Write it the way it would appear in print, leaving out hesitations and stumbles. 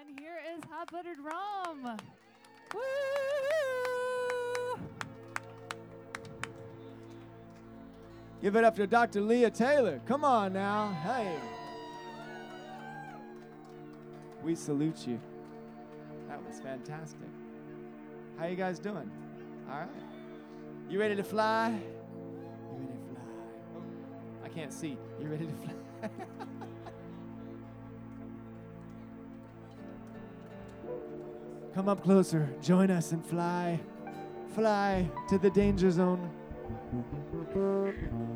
And here is Hot Buttered Rum. Woo! Give it up to Dr. Leah Taylor. Come on now. Hey. We salute you. That was fantastic. How you guys doing? All right. You ready to fly? You ready to fly? Oh, I can't see. You ready to fly? Come up closer. Join us and fly. Fly to the danger zone.